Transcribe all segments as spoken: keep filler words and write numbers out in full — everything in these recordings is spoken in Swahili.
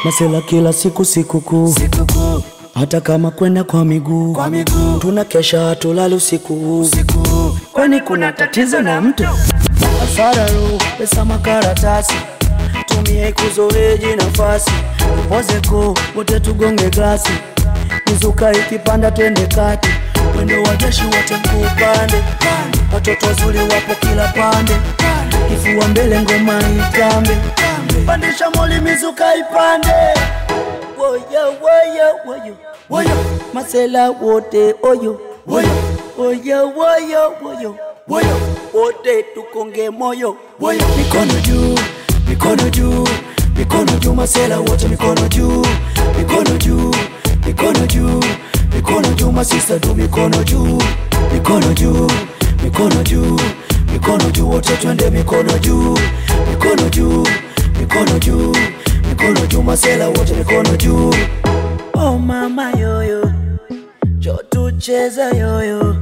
Masela kila siku sikukuu, sikukuu, hata kama kwenda kwa miguu, kwa miguu, tunakesha hatulali usiku, usiku, kwani kuna tatizo na mtu? Hasara roho, pesa makaratasi, tumie kuzoeji nafasi, upozeko, wote tugonge glasi, mizuka ikipanda twende kati, mwendo wa jeshi wote mkupande, watoto wazuri wapo kila pande, kifua mbele ngoma itambe, pandisha moli mizuka ipande. Woyo woyo woyo woyo, masela wote oyo woyo woyo woyo woyo woyo, wote tukonge moyo woyo. Mikono juu, mikono juu, mikono juu, masela wote mikono juu, mikono juu, mikono juu, mikono juu, masista tu mikono juu, mikono juu, mikono juu, mikono juu, wote twende mikono juu, mikono juu, mikono juu, mikono juu, masela wote mikono juu. Oh mama yoyo, jo tucheza yoyo,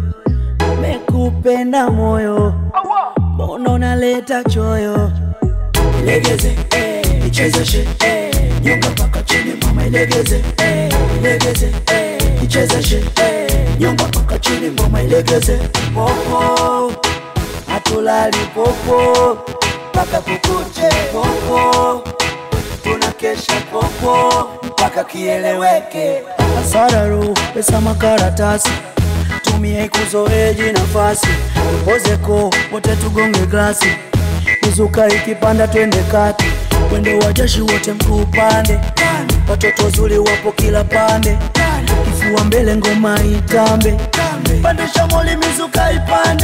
mekupenda moyo, mbona unaleta choyo? Ilegeze, eh, icheze she, eh, nyonga paka chini mama ilegeze, eh, ilegeze, eh, icheze she, eh, nyonga paka chini mama ilegeze. Popo, hatulali popo, paka kukuche popo, tunakesha popo, paka kieleweke. Hasara roho, pesa makaratasi, tumie kuzoeji nafasi, upozeko, wote tugonge glasi, mizuka ikipanda twende kati, wendo wa jeshi wote mkupande, watoto wazuri wapo kila pande, kifua mbele ngoma itambe, pandisha moli mizuka ipande.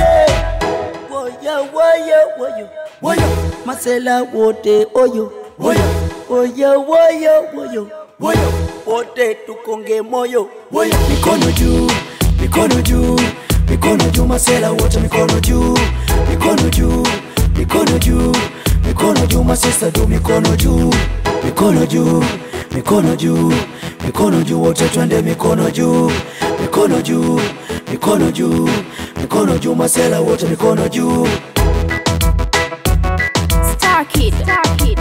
Woyo woyo woyo woyo, masela wote oyo woyo woyo woyo woyo woyo, wote tukonge moyo woyo. Mikono juu, mikono juu, mikono juu, masela wote mikono juu, mikono juu, mikono juu, mikono juu, masista tu mikono juu, mikono juu, mikono juu, mikono juu, wote twende mikono juu, mikono juu, mikono juu, mikono juu, masela wote mikono juu. Star Kid, Star Kid.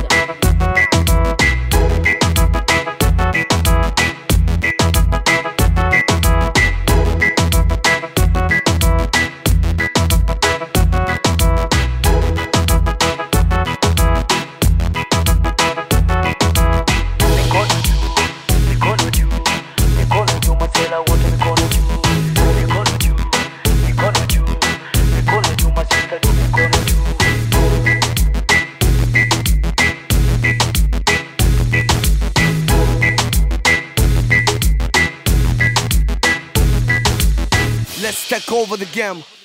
Let's take over the game.